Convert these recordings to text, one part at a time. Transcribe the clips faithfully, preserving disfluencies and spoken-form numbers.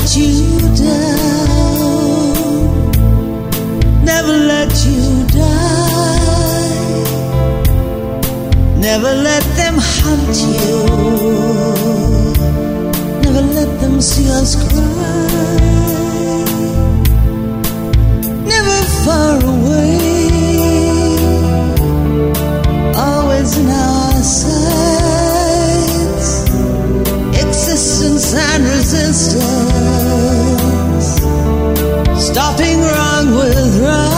let you down, never let you die, never let them hunt you, never let them see us cry, never far away, always in our sights, existence and resistance, stopping wrong with right.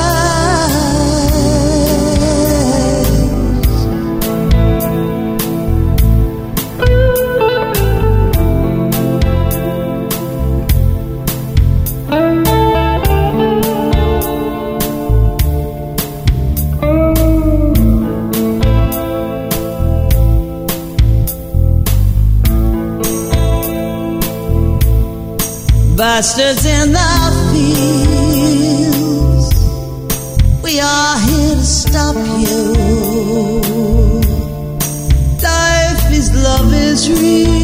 Bastards in the fields, we are here to stop you. Life is, love is real.